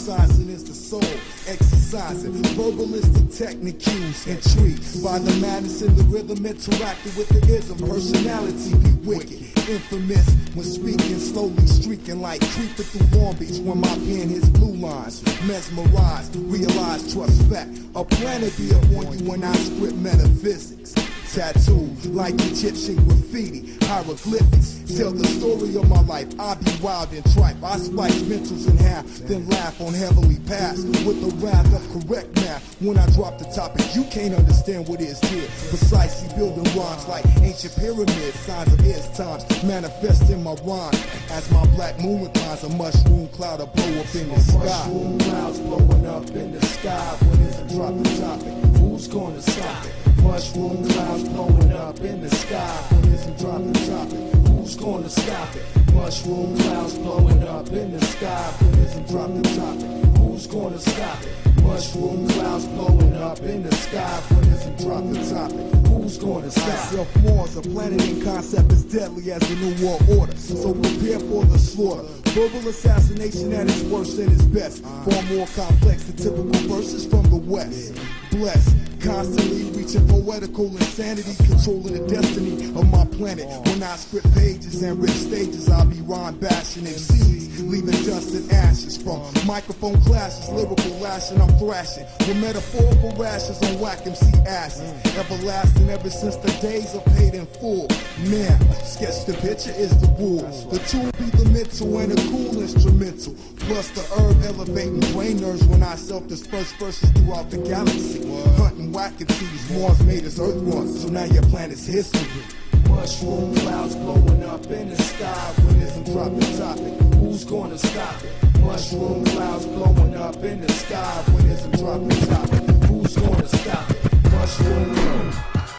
Synthesizing is the soul, exercising verbalistic technique cues, intrigued by the madness in the rhythm, interacting with the ism. Personality be wicked, infamous when speaking, slowly streaking like creeping through Long Beach when my pen hits blue lines. Mesmerized, realize, trust fact. A planet be upon you when I script metaphysics. Tattooed like Egyptian graffiti, hieroglyphics tell the story of my life. I be wild and tripe. I splice mentals in half, then laugh on heavenly paths with the wrath of correct math. When I drop the topic, you can't understand what is here. Precisely building rhymes like ancient pyramids, signs of its times manifest in my rhyme. As my black moon reclines, a mushroom cloud will blow up in the sky. Mushroom clouds blowing up in the sky. When it's a drop the topic, who's gonna stop it? Mushroom clouds blowing up in the sky. When it's a drop the topic, who's gonna stop it? Mushroom clouds blowing up in the sky. When it's a drop the topic, who's gonna stop it? Mushroom clouds blowing up in the sky. When it's a drop the topic, who's gonna stop it? Self-Mars, a planet in concept as deadly as the New World Order. So prepare for the slaughter. Verbal assassination at its worst and its best. Far more complex than typical verses from the West. Blessed, constantly reaching poetical insanity, controlling the destiny of my planet. When I script pages and rich stages, I'll be rhyme bashing MCs, leaving dust and ashes. From microphone clashes, lyrical lashing, I'm thrashing with metaphorical rashes on whack MC asses. Everlasting ever since the days of paid in full. Man, sketch the picture is the rule. The tool be the mental and a cool instrumental. Plus the herb elevating brain nerves when I self-disperse verses throughout the galaxy. Hunting wackatees, Mars made us Earth once, so now your planet's history. Mushroom clouds blowing up in the sky. When it's a drop the topic, who's gonna stop it? Mushroom clouds blowing up in the sky. When it's a drop the topic,